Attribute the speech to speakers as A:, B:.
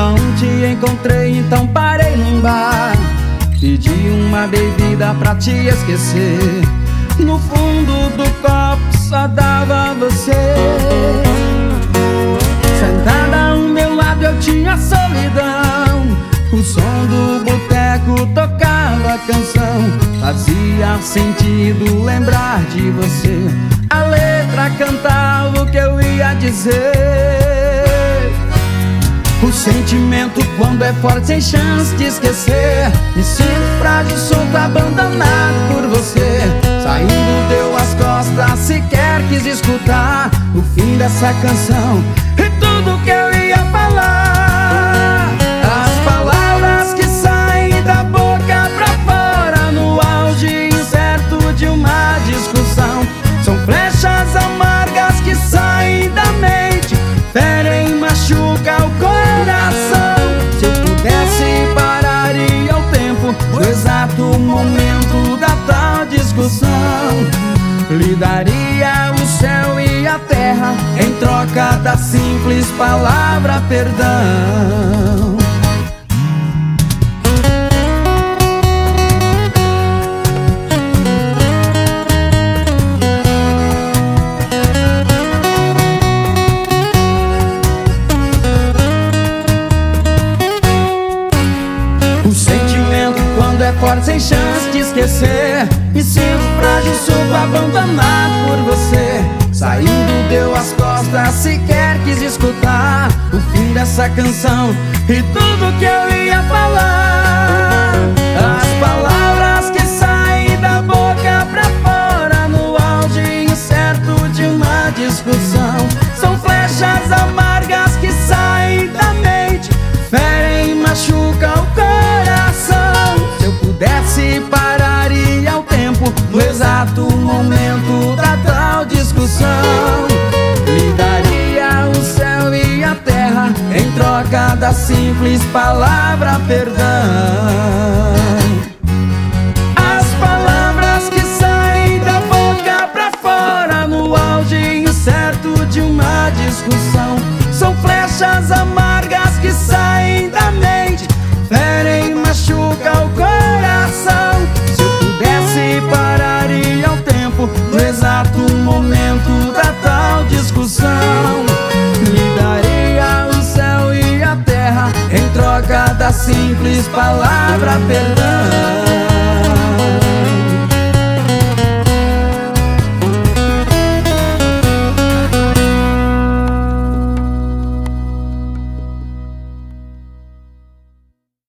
A: não te encontrei, então parei num bar. Pedi uma bebida pra te esquecer. No fundo do copo só dava você. Sentada ao meu lado eu tinha solidão. O som do boteco tocava a canção. Fazia sentido lembrar de você. A letra cantava o que eu ia dizer. O sentimento quando é forte sem chance de esquecer. Me sinto frágil, solto, abandonado por você. Saindo deu as costas, sequer quis escutar o fim dessa canção e tudo que eu ia falar. As palavras que saem da boca pra fora no auge incerto de uma discussão. São flechas amargas que saem da mente, ferem, machucam o coração. Se eu pudesse pararia o tempo no exato momento da tal discussão. Lhe daria o céu e a terra em troca da simples palavra perdão. O sentimento quando é forte sem chance de esquecer. Me sinto frágil, sou abandonado por você. Saindo deu as costas, sequer quis escutar o fim dessa canção e tudo que eu ia falar. As palavras que saem da boca pra fora no auge incerto de uma discussão. São flechas amargas que saem da mente, ferem, machucam o coração. Se eu pudesse pararia o tempo no exato momento da tal discussão. Lhe daria o céu e a terra em troca da simples palavra perdão. As palavras que saem da boca pra fora no auge incerto de uma discussão. São flechas amargas que saem da mente, ferem, machucam o coração. Se eu pudesse pararia o tempo no exato momento da tal discussão. Lhe daria o céu e a terra em troca da simples palavra perdão.